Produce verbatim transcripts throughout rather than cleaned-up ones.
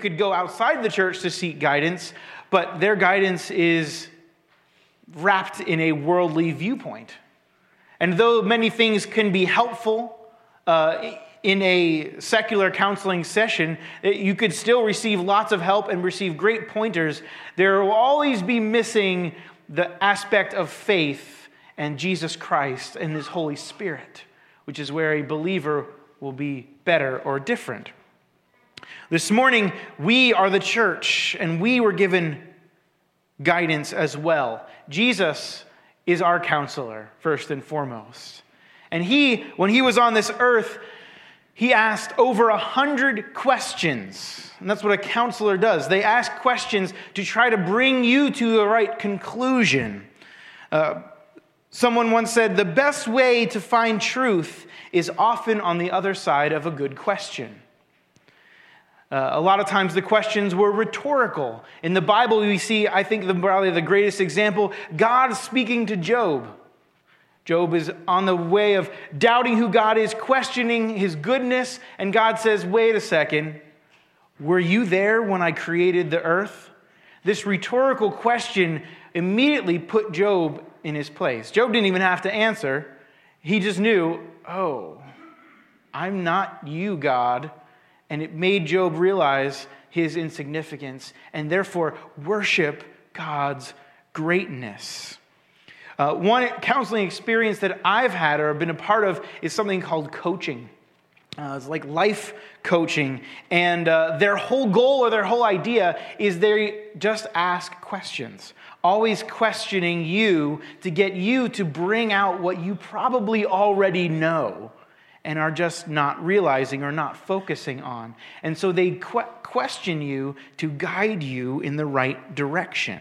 could go outside the church to seek guidance, but their guidance is wrapped in a worldly viewpoint. And though many things can be helpful uh, in a secular counseling session, you could still receive lots of help and receive great pointers. There will always be missing the aspect of faith and Jesus Christ and His Holy Spirit, which is where a believer will be better or different. This morning, we are the church, and we were given guidance as well. Jesus is our counselor, first and foremost. And he, when he was on this earth, he asked over a hundred questions. And that's what a counselor does. They ask questions to try to bring you to the right conclusion. Uh, someone once said, the best way to find truth is often on the other side of a good question. Uh, a lot of times the questions were rhetorical. In the Bible, we see, I think, the, probably the greatest example, God speaking to Job. Job is on the way of doubting who God is, questioning His goodness, and God says, wait a second, were you there when I created the earth? This rhetorical question immediately put Job in his place. Job didn't even have to answer. He just knew, oh, I'm not you, God. And it made Job realize his insignificance and therefore worship God's greatness. Uh, one counseling experience that I've had or been a part of is something called coaching. Uh, it's like life coaching. And uh, their whole goal or their whole idea is they just ask questions. Always questioning you to get you to bring out what you probably already know and are just not realizing or not focusing on. And so they que- question you to guide you in the right direction.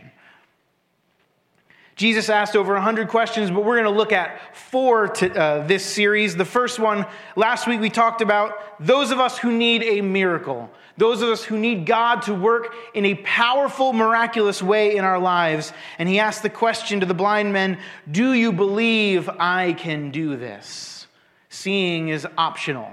Jesus asked over one hundred questions, but we're going to look at four to uh, this series. The first one, last week we talked about those of us who need a miracle. Those of us who need God to work in a powerful, miraculous way in our lives. And he asked the question to the blind men, do you believe I can do this? Seeing is optional.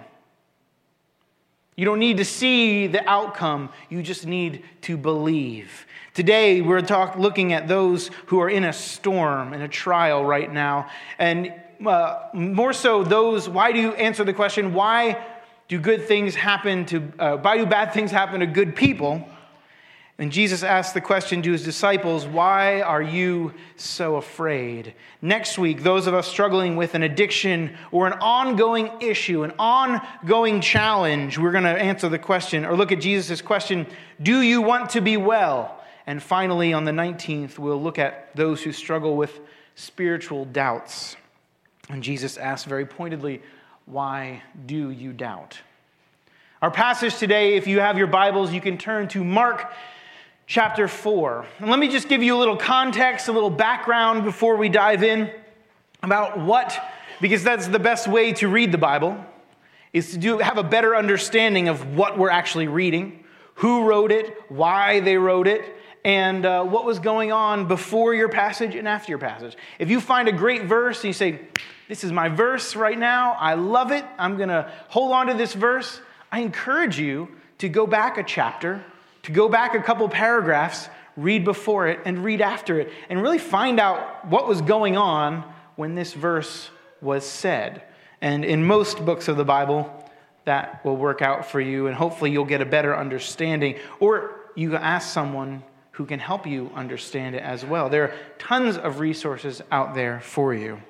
You don't need to see the outcome. You just need to believe. Today, we're talk, looking at those who are in a storm, in a trial right now. And uh, more so those, why do you answer the question, why do good things happen to, uh, why do bad things happen to good people? And Jesus asked the question to his disciples, why are you so afraid? Next week, those of us struggling with an addiction or an ongoing issue, an ongoing challenge, we're going to answer the question or look at Jesus' question, do you want to be well? And finally, on the nineteenth, we'll look at those who struggle with spiritual doubts. And Jesus asked very pointedly, why do you doubt? Our passage today, if you have your Bibles, you can turn to Mark chapter four. And let me just give you a little context, a little background before we dive in about what, because that's the best way to read the Bible, is to do have a better understanding of what we're actually reading, who wrote it, why they wrote it, and uh, what was going on before your passage and after your passage. If you find a great verse and you say, this is my verse right now, I love it, I'm going to hold on to this verse, I encourage you to go back a chapter, to go back a couple paragraphs, read before it and read after it, and really find out what was going on when this verse was said. And in most books of the Bible, that will work out for you, and hopefully you'll get a better understanding. Or you can ask someone who can help you understand it as well. There are tons of resources out there for you.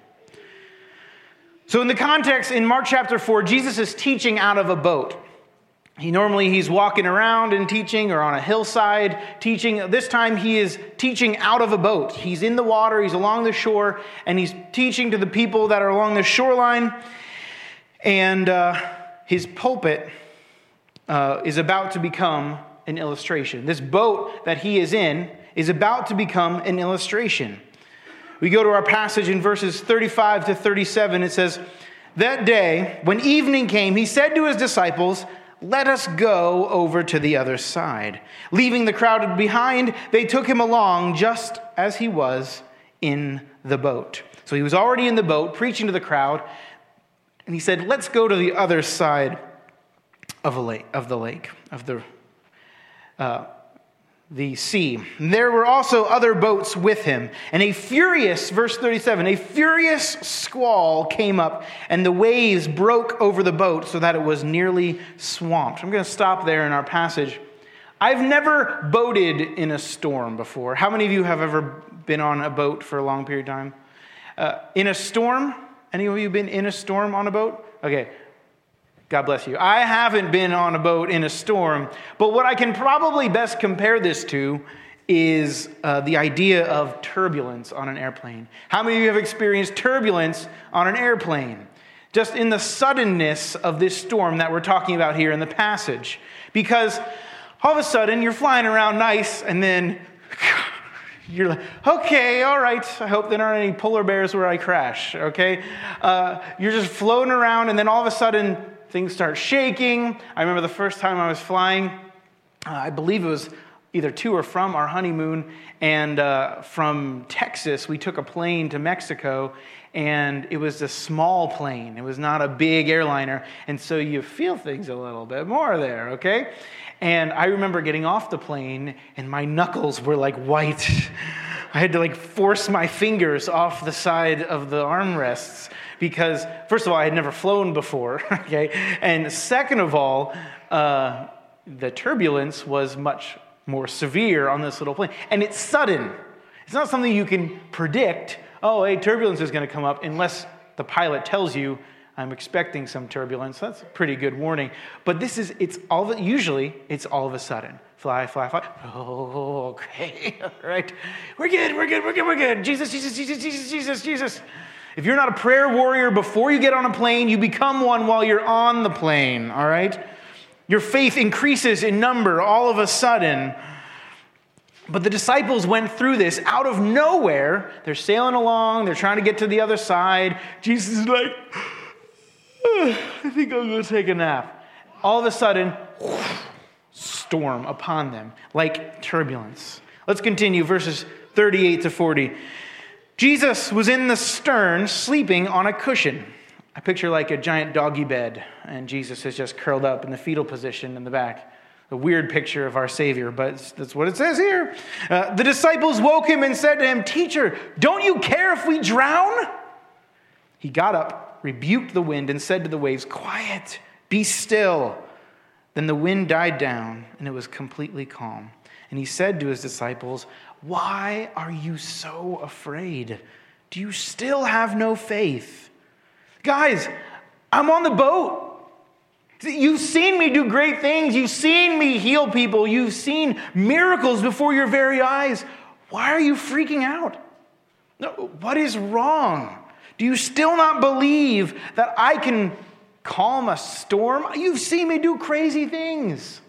So in the context, in Mark chapter four, Jesus is teaching out of a boat. He normally, he's walking around and teaching or on a hillside teaching. This time he is teaching out of a boat. He's in the water, he's along the shore, and he's teaching to the people that are along the shoreline. And uh, his pulpit uh, is about to become an illustration. This boat that he is in is about to become an illustration. We go to our passage in verses thirty-five to thirty-seven. It says, that day, when evening came, he said to his disciples, let us go over to the other side. Leaving the crowd behind, they took him along just as he was in the boat. So he was already in the boat, preaching to the crowd, and he said, let's go to the other side of a lake, of the lake, of the uh, the sea. There were also other boats with him. And a furious, verse thirty-seven, a furious squall came up, and the waves broke over the boat so that it was nearly swamped. I'm going to stop there in our passage. I've never boated in a storm before. How many of you have ever been on a boat for a long period of time? Uh, in a storm? Any of you been in a storm on a boat? Okay. God bless you. I haven't been on a boat in a storm, but what I can probably best compare this to is uh, the idea of turbulence on an airplane. How many of you have experienced turbulence on an airplane? Just in the suddenness of this storm that we're talking about here in the passage. Because all of a sudden you're flying around nice and then you're like, okay, all right, I hope there aren't any polar bears where I crash, okay? Uh, you're just floating around and then all of a sudden things start shaking. I remember the first time I was flying, uh, I believe it was either to or from our honeymoon, and uh, from Texas, we took a plane to Mexico, and it was a small plane. It was not a big airliner, and so you feel things a little bit more there, okay? And I remember getting off the plane, and my knuckles were like white. I had to like force my fingers off the side of the armrests, because, first of all, I had never flown before, okay? And second of all, uh, the turbulence was much more severe on this little plane. And it's sudden. It's not something you can predict. Oh, hey, turbulence is going to come up, unless the pilot tells you, I'm expecting some turbulence. That's a pretty good warning. But this is, it's all, of it, usually, it's all of a sudden. Fly, fly, fly. Oh, okay, all right. We're good, we're good, we're good, we're good. Jesus, Jesus, Jesus, Jesus, Jesus, Jesus. If you're not a prayer warrior before you get on a plane, you become one while you're on the plane, all right? Your faith increases in number all of a sudden. But the disciples went through this out of nowhere. They're sailing along. They're trying to get to the other side. Jesus is like, oh, I think I'll go take a nap. All of a sudden, storm upon them, like turbulence. Let's continue, verses thirty-eight to forty. Jesus was in the stern, sleeping on a cushion. I picture like a giant doggy bed, and Jesus is just curled up in the fetal position in the back. A weird picture of our Savior, but that's what it says here. Uh, the disciples woke him and said to him, "Teacher, don't you care if we drown?" He got up, rebuked the wind, and said to the waves, "Quiet, be still." Then the wind died down, and it was completely calm. And he said to his disciples, "Why are you so afraid? Do you still have no faith?" Guys, I'm on the boat. You've seen me do great things. You've seen me heal people. You've seen miracles before your very eyes. Why are you freaking out? What is wrong? Do you still not believe that I can calm a storm? You've seen me do crazy things.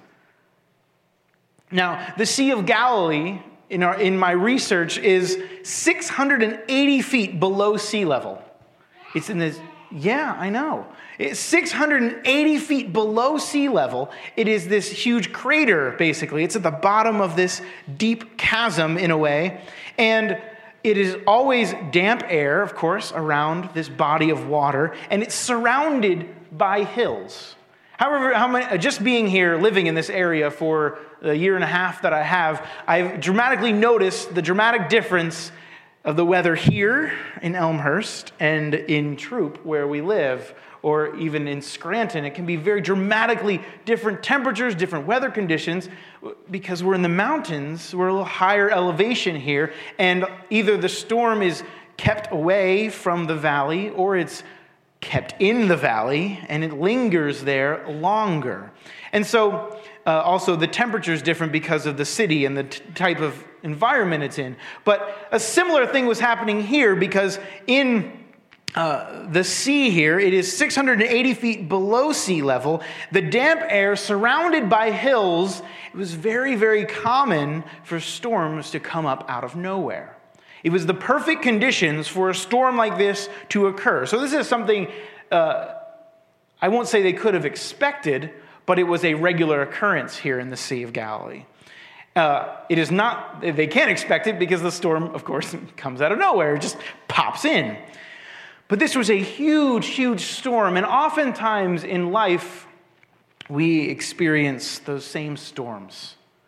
Now, the Sea of Galilee, in, our, in my research, is six hundred eighty feet below sea level. It's in this, yeah, I know. It's six hundred eighty feet below sea level. It is this huge crater, basically. It's at the bottom of this deep chasm, in a way. And it is always damp air, of course, around this body of water. And it's surrounded by hills. However, how many, just being here, living in this area for the year and a half that I have, I've dramatically noticed the dramatic difference of the weather here in Elmhurst and in Troop, where we live, or even in Scranton. It can be very dramatically different temperatures, different weather conditions, because we're in the mountains. We're a little higher elevation here, and either the storm is kept away from the valley, or it's kept in the valley, and it lingers there longer. And so uh, also the temperature is different because of the city and the t- type of environment it's in. But a similar thing was happening here, because in uh, the sea here, it is six hundred eighty feet below sea level. The damp air surrounded by hills, it was very, very common for storms to come up out of nowhere. It was the perfect conditions for a storm like this to occur. So this is something uh, I won't say they could have expected, but it was a regular occurrence here in the Sea of Galilee. Uh, it is not, they can't expect it because the storm, of course, comes out of nowhere. It just pops in. But this was a huge, huge storm. And oftentimes in life, we experience those same storms.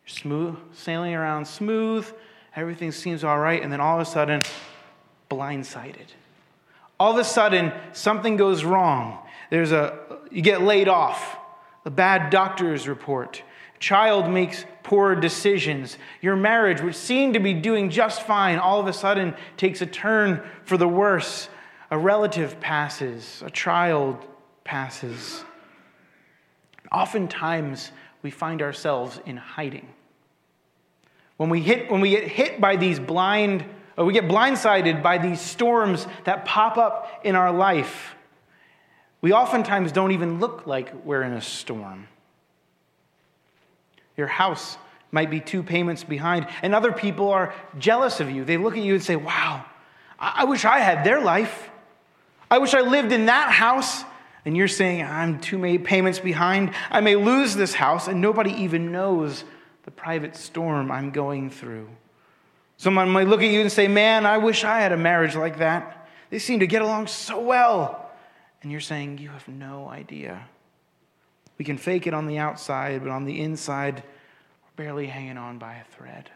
You're smooth, sailing around smooth, everything seems all right, and then all of a sudden, blindsided. All of a sudden, something goes wrong. There's a, you get laid off. A bad doctor's report. Child makes poor decisions. Your marriage, which seemed to be doing just fine, all of a sudden takes a turn for the worse. A relative passes. A child passes. Oftentimes, we find ourselves in hiding. When we hit, when we get hit by these blind, or we get blindsided by these storms that pop up in our life, we oftentimes don't even look like we're in a storm. Your house might be two payments behind, and other people are jealous of you. They look at you and say, wow, I wish I had their life. I wish I lived in that house. And you're saying, I'm two payments behind. I may lose this house, and nobody even knows the private storm I'm going through. Someone might look at you and say, man, I wish I had a marriage like that. They seem to get along so well. And you're saying, you have no idea. We can fake it on the outside, but on the inside, we're barely hanging on by a thread.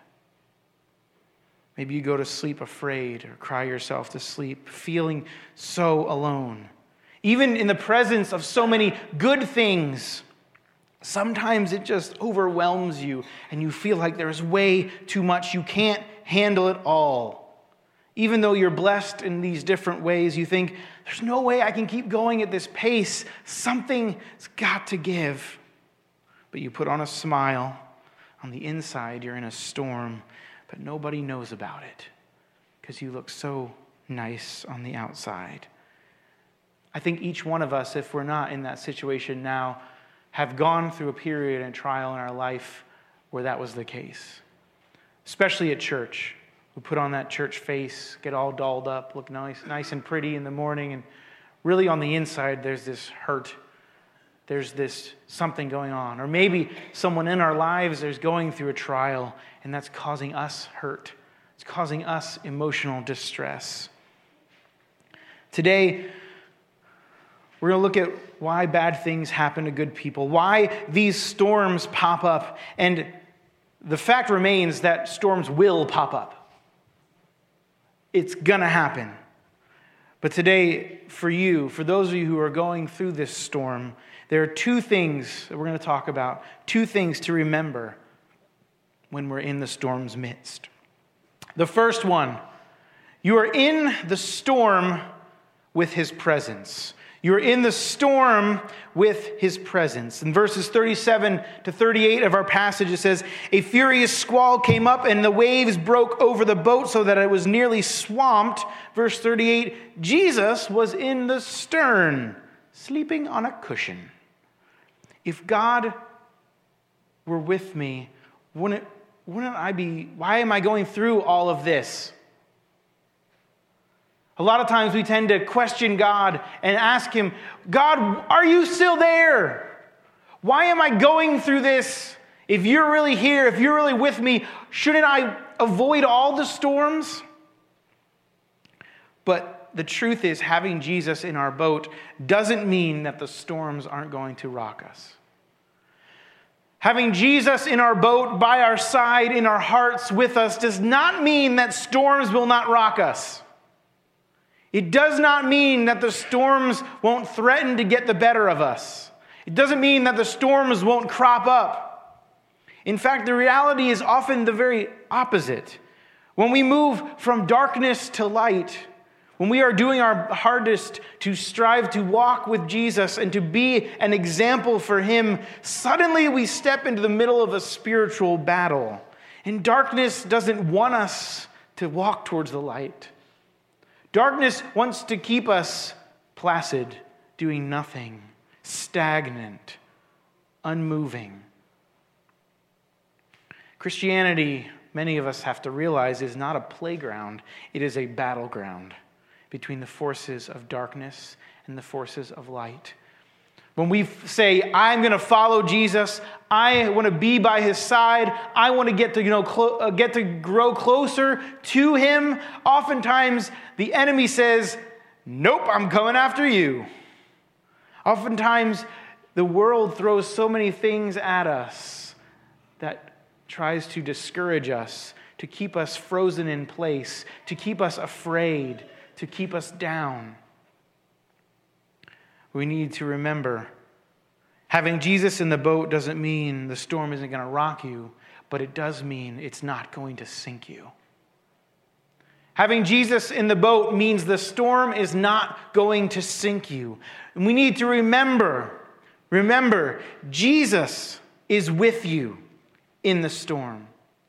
Maybe you go to sleep afraid or cry yourself to sleep, feeling so alone. Even in the presence of so many good things, sometimes it just overwhelms you and you feel like there's way too much. You can't handle it all. Even though you're blessed in these different ways, you think, there's no way I can keep going at this pace. Something's got to give. But you put on a smile. On the inside, you're in a storm, but nobody knows about it because you look so nice on the outside. I think each one of us, if we're not in that situation now, have gone through a period and trial in our life where that was the case. Especially at church. We put on that church face, get all dolled up, look nice, nice and pretty in the morning, and really on the inside there's this hurt. There's this something going on. Or maybe someone in our lives is going through a trial, and that's causing us hurt. It's causing us emotional distress. Today, we're going to look at why bad things happen to good people, why these storms pop up, and the fact remains that storms will pop up. It's going to happen. But today, for you, for those of you who are going through this storm, there are two things that we're going to talk about, two things to remember when we're in the storm's midst. The first one, you are in the storm with his presence. You're in the storm with his presence. In verses thirty-seven to thirty-eight of our passage, it says, a furious squall came up and the waves broke over the boat so that it was nearly swamped. Verse thirty-eight, Jesus was in the stern, sleeping on a cushion. If God were with me, wouldn't, wouldn't I be, why am I going through all of this? A lot of times we tend to question God and ask him, God, are you still there? Why am I going through this? If you're really here, if you're really with me, shouldn't I avoid all the storms? But the truth is, having Jesus in our boat doesn't mean that the storms aren't going to rock us. Having Jesus in our boat, by our side, in our hearts, with us, does not mean that storms will not rock us. It does not mean that the storms won't threaten to get the better of us. It doesn't mean that the storms won't crop up. In fact, the reality is often the very opposite. When we move from darkness to light, when we are doing our hardest to strive to walk with Jesus and to be an example for him, suddenly we step into the middle of a spiritual battle. And darkness doesn't want us to walk towards the light. Darkness wants to keep us placid, doing nothing, stagnant, unmoving. Christianity, many of us have to realize, is not a playground. It is a battleground between the forces of darkness and the forces of light. When we say, I'm going to follow Jesus, I want to be by his side, I want to get to, you know, clo- uh, get to grow closer to him, oftentimes the enemy says, nope, I'm coming after you. Oftentimes the world throws so many things at us that tries to discourage us, to keep us frozen in place, to keep us afraid, to keep us down. We need to remember, having Jesus in the boat doesn't mean the storm isn't going to rock you, but it does mean it's not going to sink you. Having Jesus in the boat means the storm is not going to sink you. And we need to remember, remember, Jesus is with you in the storm.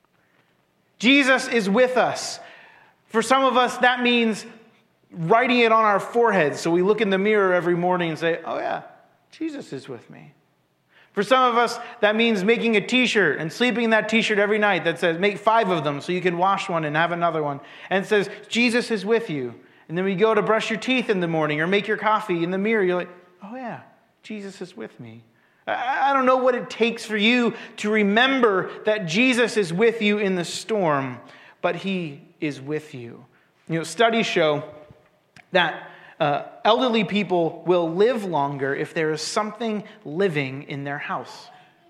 Jesus is with us. For some of us, that means writing it on our foreheads so we look in the mirror every morning and say, oh yeah, Jesus is with me. For some of us, that means making a t-shirt and sleeping in that t-shirt every night that says, make five of them so you can wash one and have another one. And it says, Jesus is with you. And then we go to brush your teeth in the morning or make your coffee in the mirror. You're like, oh yeah, Jesus is with me. I don't know what it takes for you to remember that Jesus is with you in the storm, but he is with you. You know, studies show that uh, elderly people will live longer if there is something living in their house.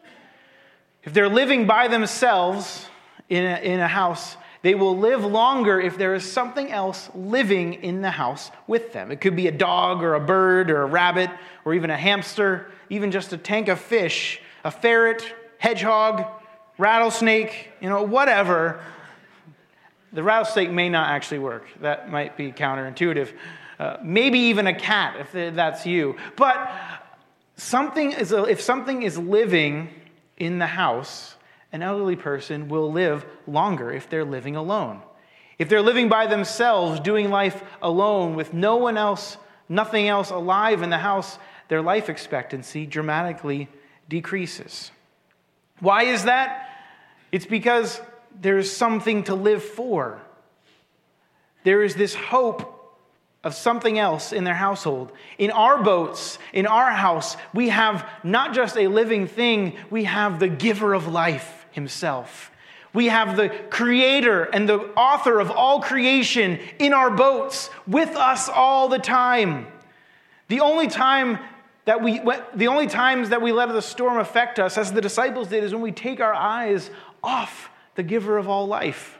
If they're living by themselves in a, in a house, they will live longer if there is something else living in the house with them. It could be a dog or a bird or a rabbit or even a hamster, even just a tank of fish, a ferret, hedgehog, rattlesnake, you know, whatever. The rattlesnake may not actually work. That might be counterintuitive. Uh, maybe even a cat, if that's you. But something is if something is living in the house, an elderly person will live longer if they're living alone. If they're living by themselves, doing life alone with no one else, nothing else alive in the house, their life expectancy dramatically decreases. Why is that? It's because there's something to live for. There is this hope of something else in their household. In our boats, in our house, we have not just a living thing, we have the giver of life himself. We have the creator and the author of all creation in our boats with us all the time. The only time that we, the only times that we let the storm affect us, as the disciples did, is when we take our eyes off the giver of all life.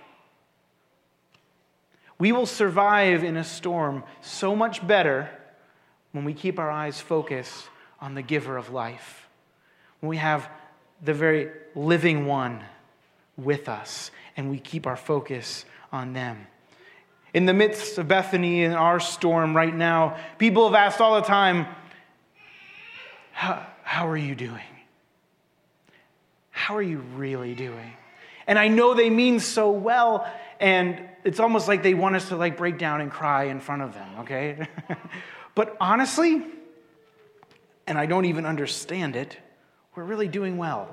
We will survive in a storm so much better when we keep our eyes focused on the giver of life. When we have the very living one with us and we keep our focus on them. In the midst of Bethany and our storm right now, people have asked all the time, how, how are you doing? How are you really doing? And I know they mean so well, and it's almost like they want us to like break down and cry in front of them, okay? But honestly, and I don't even understand it, we're really doing well.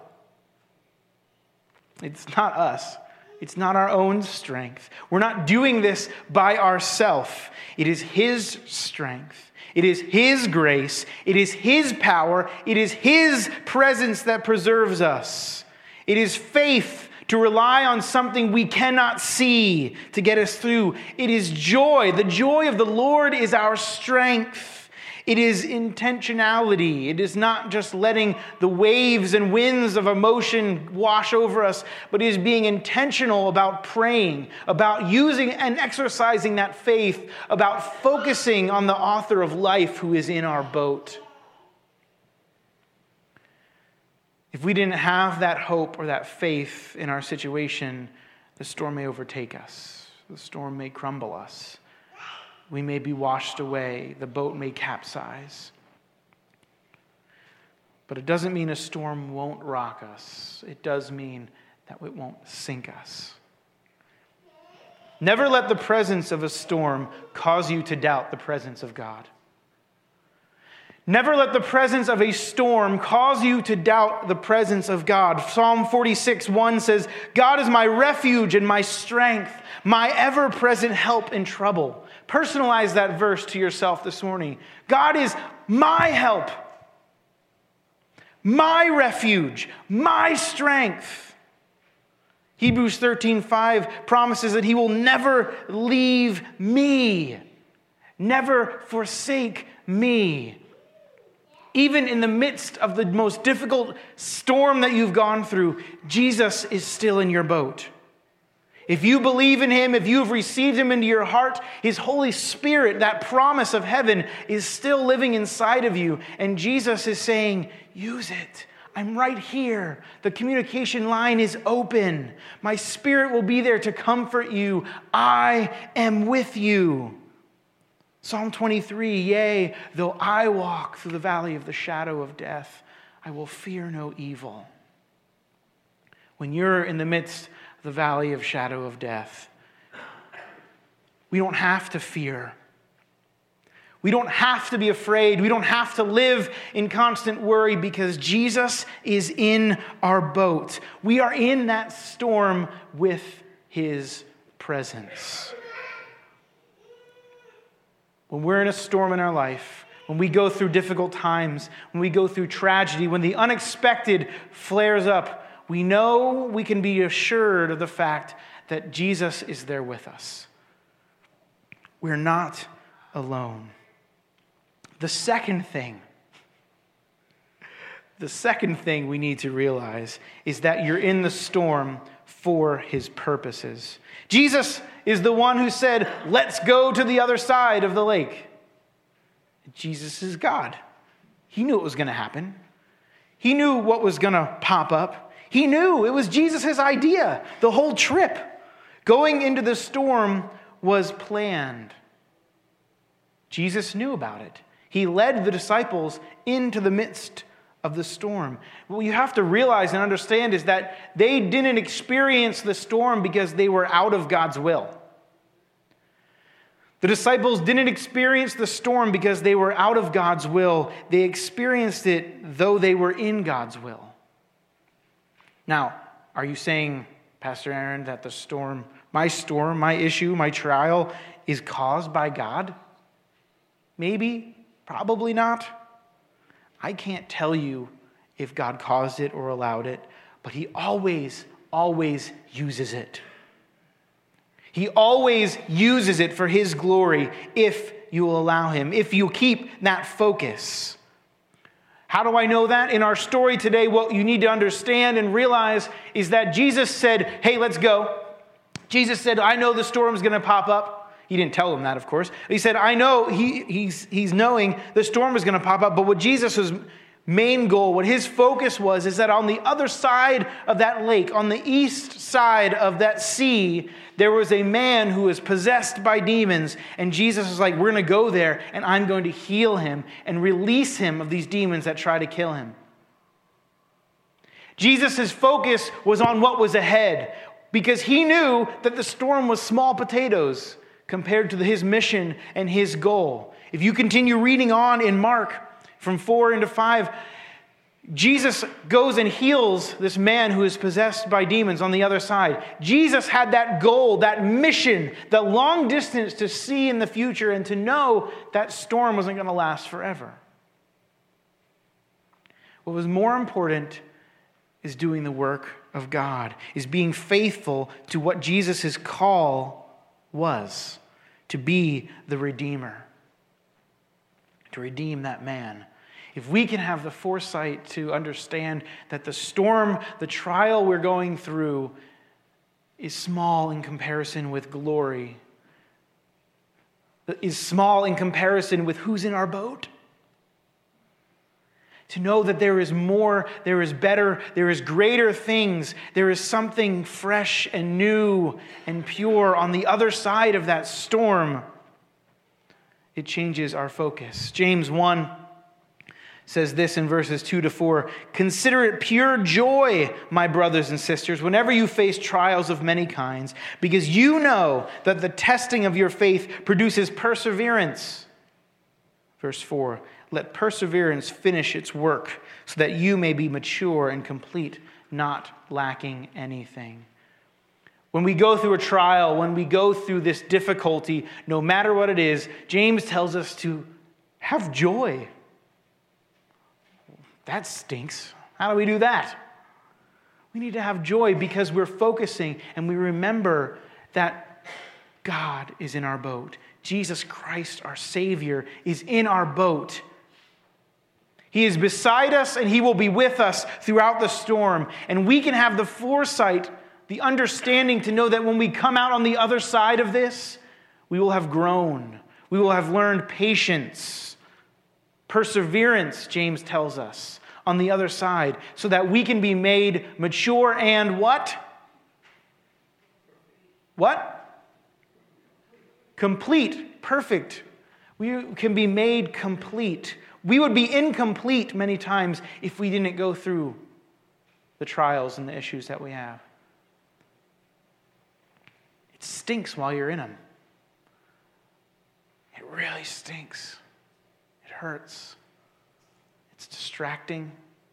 It's not us. It's not our own strength. We're not doing this by ourselves. It is His strength. It is His grace. It is His power. It is His presence that preserves us. It is faith to rely on something we cannot see to get us through. It is joy. The joy of the Lord is our strength. It is intentionality. It is not just letting the waves and winds of emotion wash over us, but it is being intentional about praying, about using and exercising that faith, about focusing on the author of life who is in our boat. If we didn't have that hope or that faith in our situation, the storm may overtake us. The storm may crumble us. We may be washed away. The boat may capsize. But it doesn't mean a storm won't rock us. It does mean that it won't sink us. Never let the presence of a storm cause you to doubt the presence of God. Never let the presence of a storm cause you to doubt the presence of God. Psalm forty-six, one says, God is my refuge and my strength, my ever-present help in trouble. Personalize that verse to yourself this morning. God is my help, my refuge, my strength. Hebrews thirteen five promises that He will never leave me, never forsake me. Even in the midst of the most difficult storm that you've gone through, Jesus is still in your boat. If you believe in him, if you have received him into your heart, his Holy Spirit, that promise of heaven, is still living inside of you. And Jesus is saying, use it. I'm right here. The communication line is open. My Spirit will be there to comfort you. I am with you. Psalm twenty-three, yea, though I walk through the valley of the shadow of death, I will fear no evil. When you're in the midst of the valley of shadow of death, we don't have to fear. We don't have to be afraid. We don't have to live in constant worry because Jesus is in our boat. We are in that storm with his presence. When we're in a storm in our life, when we go through difficult times, when we go through tragedy, when the unexpected flares up, we know we can be assured of the fact that Jesus is there with us. We're not alone. The second thing, the second thing we need to realize is that you're in the storm for his purposes. Jesus is the one who said, let's go to the other side of the lake. Jesus is God. He knew it was going to happen. He knew what was going to pop up. He knew it was Jesus' idea. The whole trip going into the storm was planned. Jesus knew about it. He led the disciples into the midst of the storm. What you have to realize and understand is that they didn't experience the storm because they were out of God's will. The disciples didn't experience the storm because they were out of God's will. They experienced it though they were in God's will. Now, are you saying, Pastor Aaron, that the storm, my storm, my issue, my trial is caused by God? Maybe, probably not. I can't tell you if God caused it or allowed it, but he always, always uses it. He always uses it for his glory if you will allow him, if you keep that focus. How do I know that? In our story today, what you need to understand and realize is that Jesus said, hey, let's go. Jesus said, I know the storm's going to pop up. He didn't tell them that, of course. He said, I know, he, he's, he's knowing the storm is going to pop up, but what Jesus' main goal, what his focus was, is that on the other side of that lake, on the east side of that sea, there was a man who was possessed by demons, and Jesus was like, we're going to go there, and I'm going to heal him and release him of these demons that try to kill him. Jesus' focus was on what was ahead, because he knew that the storm was small potatoes compared to his mission and his goal. If you continue reading on in Mark from four into five, Jesus goes and heals this man who is possessed by demons on the other side. Jesus had that goal, that mission, that long distance to see in the future and to know that storm wasn't going to last forever. What was more important is doing the work of God, is being faithful to what Jesus' call was, to be the Redeemer, to redeem that man. If we can have the foresight to understand that the storm, the trial we're going through is small in comparison with glory, is small in comparison with who's in our boat, to know that there is more, there is better, there is greater things, there is something fresh and new and pure on the other side of that storm, it changes our focus. James one says this in verses two to four, consider it pure joy, my brothers and sisters, whenever you face trials of many kinds, because you know that the testing of your faith produces perseverance. Verse four, let perseverance finish its work so that you may be mature and complete, not lacking anything. When we go through a trial, when we go through this difficulty, no matter what it is, James tells us to have joy. That stinks. How do we do that? We need to have joy because we're focusing and we remember that God is in our boat. Jesus Christ, our Savior, is in our boat. He is beside us, and he will be with us throughout the storm. And we can have the foresight, the understanding to know that when we come out on the other side of this, we will have grown. We will have learned patience, perseverance, James tells us, on the other side, so that we can be made mature and what? What? Complete, perfect. We can be made complete. We would be incomplete many times if we didn't go through the trials and the issues that we have. It stinks while you're in them. It really stinks. It hurts. It's distracting.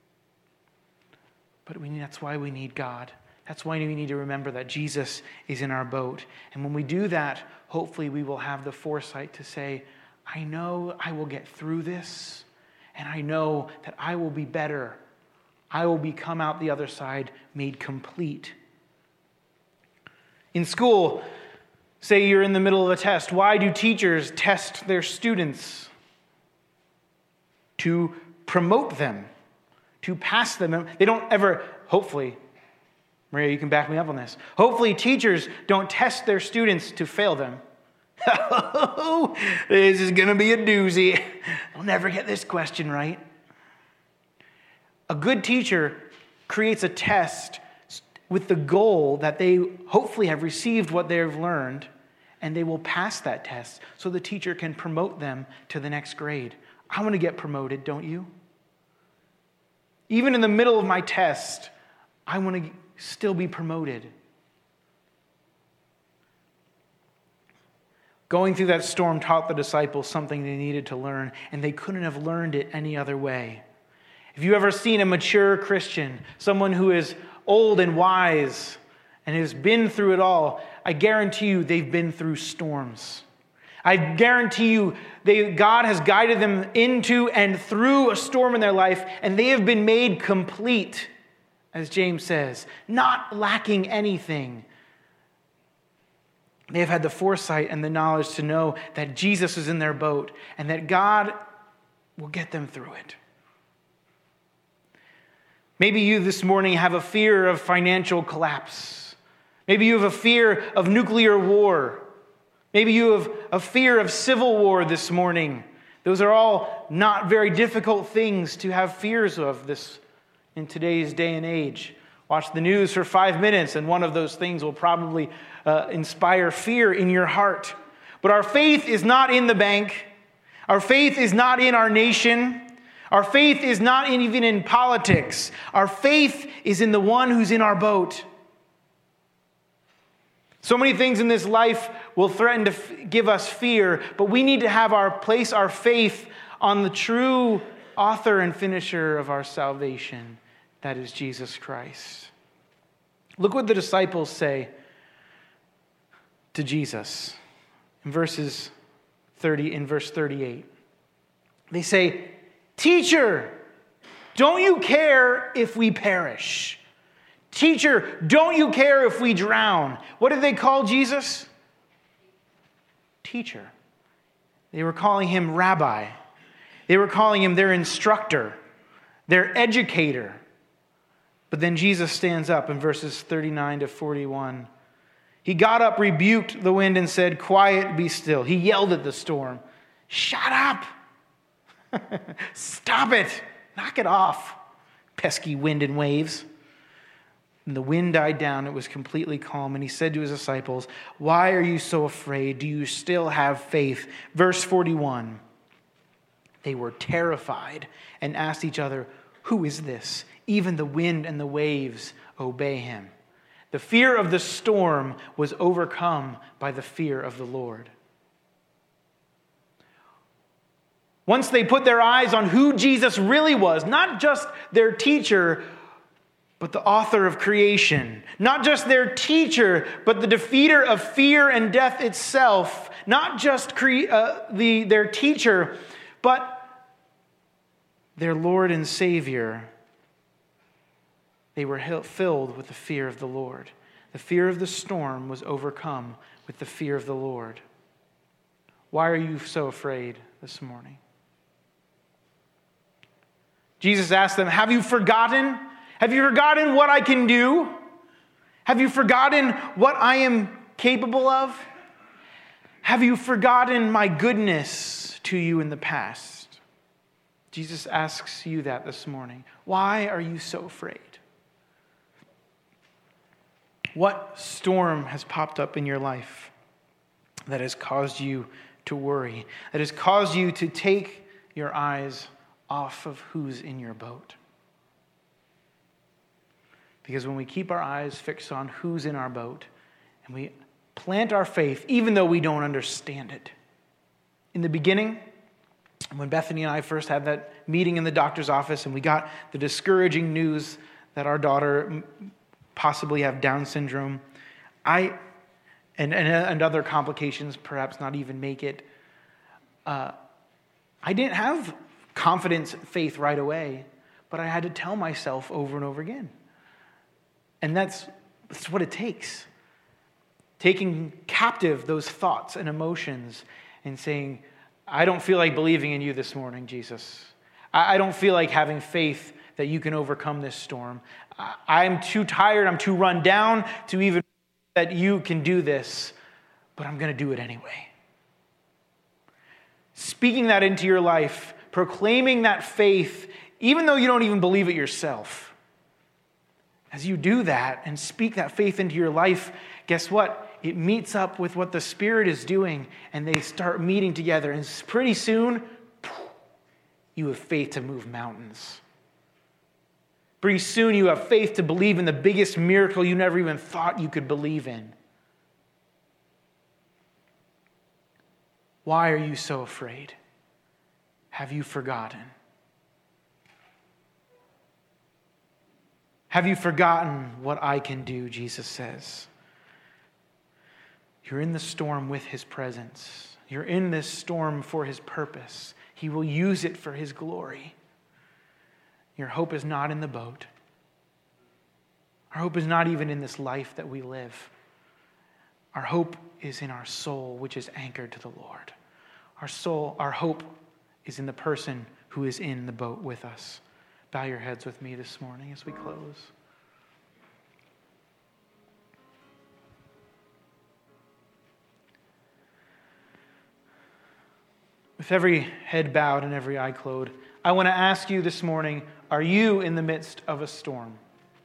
But we, that's why we need God. That's why we need to remember that Jesus is in our boat. And when we do that, hopefully we will have the foresight to say, I know I will get through this, and I know that I will be better. I will be come out the other side made complete. In school, say you're in the middle of a test. Why do teachers test their students? To promote them, to pass them. They don't ever, hopefully, Maria, you can back me up on this. Hopefully teachers don't test their students to fail them. This is going to be a doozy. I'll never get this question right. A good teacher creates a test with the goal that they hopefully have received what they've learned, and they will pass that test so the teacher can promote them to the next grade. I want to get promoted, don't you? Even in the middle of my test, I want to still be promoted. Going through that storm taught the disciples something they needed to learn, and they couldn't have learned it any other way. Have you ever seen a mature Christian, someone who is old and wise and has been through it all? I guarantee you they've been through storms. I guarantee you they, God has guided them into and through a storm in their life, and they have been made complete, as James says, not lacking anything. They have had the foresight and the knowledge to know that Jesus is in their boat and that God will get them through it. Maybe you this morning have a fear of financial collapse. Maybe you have a fear of nuclear war. Maybe you have a fear of civil war this morning. Those are all not very difficult things to have fears of this in today's day and age. Watch the news for five minutes and one of those things will probably uh, inspire fear in your heart. But our faith is not in the bank. Our faith is not in our nation. Our faith is not in, even in politics. Our faith is in the one who's in our boat. So many things in this life will threaten to f- give us fear, but we need to have our place our faith on the true author and finisher of our salvation, that is Jesus Christ. Look what the disciples say to Jesus in verses thirty, in verse thirty-eight. They say, "Teacher, don't you care if we perish? Teacher, don't you care if we drown?" What did they call Jesus? Teacher. They were calling him rabbi. They were calling him their instructor, their educator. But then Jesus stands up in verses thirty-nine to forty-one. He got up, rebuked the wind, and said, "Quiet, be still." He yelled at the storm, "Shut up! Stop it! Knock it off, pesky wind and waves." And the wind died down. It was completely calm. And he said to his disciples, "Why are you so afraid? Do you still have faith?" Verse forty-one. They were terrified and asked each other, "Who is this? Even the wind and the waves obey him." The fear of the storm was overcome by the fear of the Lord. Once they put their eyes on who Jesus really was, not just their teacher, but the author of creation. Not just their teacher, but the defeater of fear and death itself. Not just cre- uh, the, their teacher, but their Lord and Savior. They were filled with the fear of the Lord. The fear of the storm was overcome with the fear of the Lord. Why are you so afraid this morning? Jesus asked them, have you forgotten? Have you forgotten what I can do? Have you forgotten what I am capable of? Have you forgotten my goodness to you in the past? Jesus asks you that this morning. Why are you so afraid? What storm has popped up in your life that has caused you to worry, that has caused you to take your eyes off of who's in your boat? Because when we keep our eyes fixed on who's in our boat and we plant our faith, even though we don't understand it. In the beginning, when Bethany and I first had that meeting in the doctor's office and we got the discouraging news that our daughter possibly have Down syndrome, I and, and, and other complications, perhaps not even make it, uh, I didn't have confidence, faith right away, but I had to tell myself over and over again. And that's, that's what it takes. Taking captive those thoughts and emotions and saying, I don't feel like believing in you this morning, Jesus. I, I don't feel like having faith that you can overcome this storm. I, I'm too tired, I'm too run down to even that you can do this, but I'm going to do it anyway. Speaking that into your life, proclaiming that faith, even though you don't even believe it yourself. As you do that and speak that faith into your life, guess what? It meets up with what the Spirit is doing, and they start meeting together. And pretty soon, you have faith to move mountains. Pretty soon, you have faith to believe in the biggest miracle you never even thought you could believe in. Why are you so afraid? Have you forgotten? Have you forgotten what I can do, Jesus says. You're in the storm with his presence. You're in this storm for his purpose. He will use it for his glory. Your hope is not in the boat. Our hope is not even in this life that we live. Our hope is in our soul, which is anchored to the Lord. Our soul, our hope is in the person who is in the boat with us. Bow your heads with me this morning as we close. With every head bowed and every eye closed, I want to ask you this morning, are you in the midst of a storm?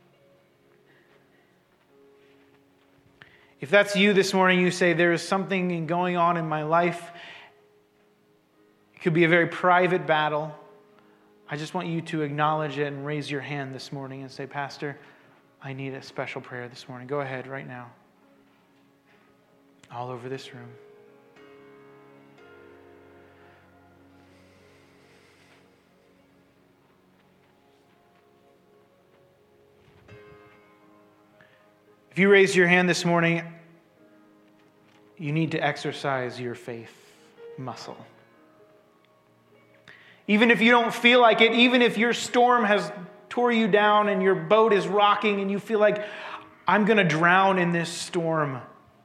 If that's you this morning, you say, there is something going on in my life. It could be a very private battle. I just want you to acknowledge it and raise your hand this morning and say, Pastor, I need a special prayer this morning. Go ahead right now. All over this room. If you raised your hand this morning, you need to exercise your faith muscle. Even if you don't feel like it, even if your storm has tore you down and your boat is rocking and you feel like, I'm going to drown in this storm,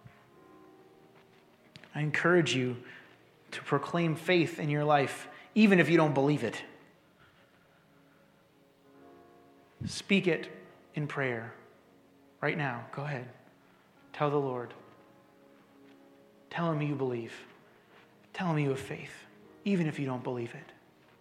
I encourage you to proclaim faith in your life, even if you don't believe it. Speak it in prayer. Right now, go ahead. Tell the Lord. Tell him you believe. Tell him you have faith, even if you don't believe it.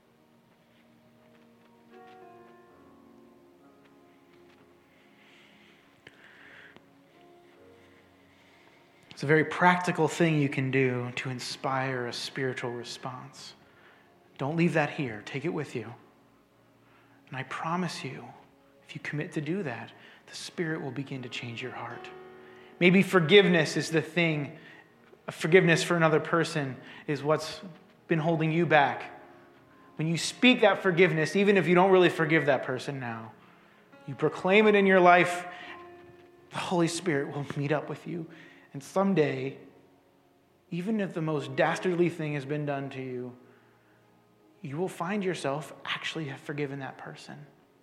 It's a very practical thing you can do to inspire a spiritual response. Don't leave that here. Take it with you. And I promise you, if you commit to do that, the Spirit will begin to change your heart. Maybe forgiveness is the thing. Forgiveness for another person is what's been holding you back. When you speak that forgiveness, even if you don't really forgive that person now, you proclaim it in your life, the Holy Spirit will meet up with you. And someday, even if the most dastardly thing has been done to you, you will find yourself actually have forgiven that person.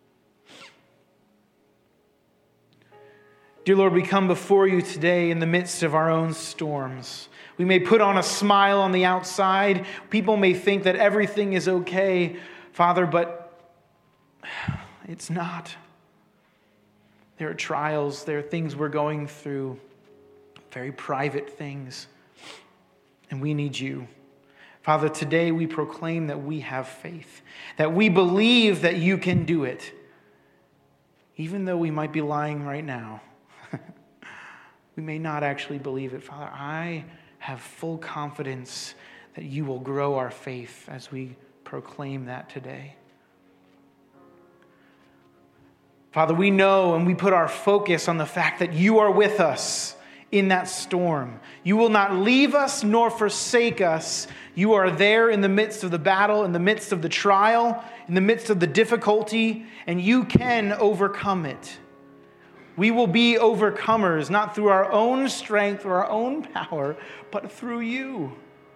Dear Lord, we come before you today in the midst of our own storms. We may put on a smile on the outside. People may think that everything is okay, Father, but It's not. There are trials, there are things we're going through, very private things, and we need you. Father, today we proclaim that we have faith, that we believe that you can do it, even though we might be lying right now. We may not actually believe it. Father, I have full confidence that you will grow our faith as we proclaim that today. Father, we know and we put our focus on the fact that you are with us in that storm. You will not leave us nor forsake us. You are there in the midst of the battle, in the midst of the trial, in the midst of the difficulty, and you can overcome it. We will be overcomers, not through our own strength or our own power, but through you.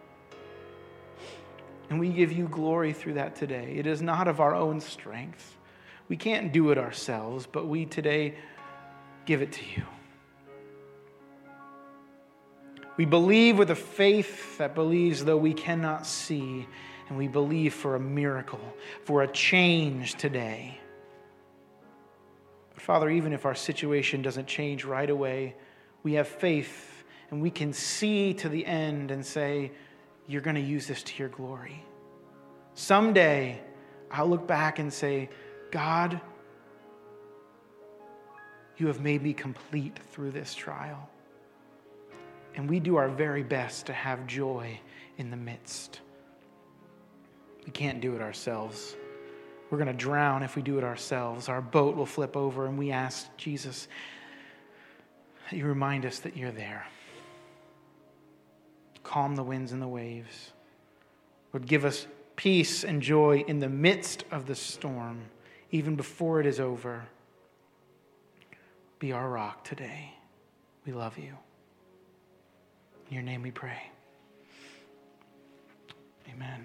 And we give you glory through that today. It is not of our own strength. We can't do it ourselves, but we today give it to you. We believe with a faith that believes though we cannot see, and we believe for a miracle, for a change today. But Father, even if our situation doesn't change right away, we have faith and we can see to the end and say, you're going to use this to your glory. Someday, I'll look back and say, God, you have made me complete through this trial. And we do our very best to have joy in the midst. We can't do it ourselves. We're going to drown if we do it ourselves. Our boat will flip over, and we ask Jesus that you remind us that you're there. Calm the winds and the waves. Lord, give us peace and joy in the midst of the storm, even before it is over. Be our rock today. We love you. In your name we pray. Amen.